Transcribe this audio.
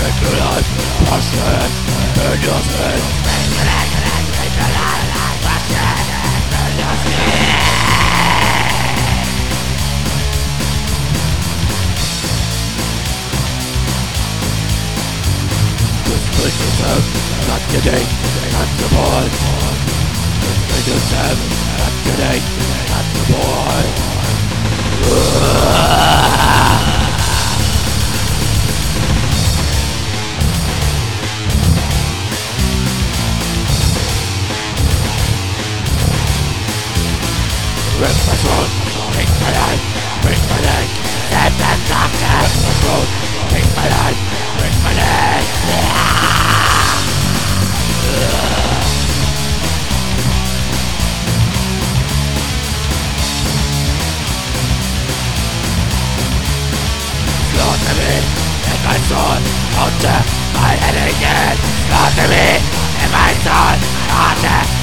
Not today, not the boy. Make yourself not today, not the boy. Rip my throat, take my life, break my leg. Let that doctor. Rip my throat, take my life, break my leg. Slaughter me, and my sword, onto my head again. Slaughter me, and my sword, onto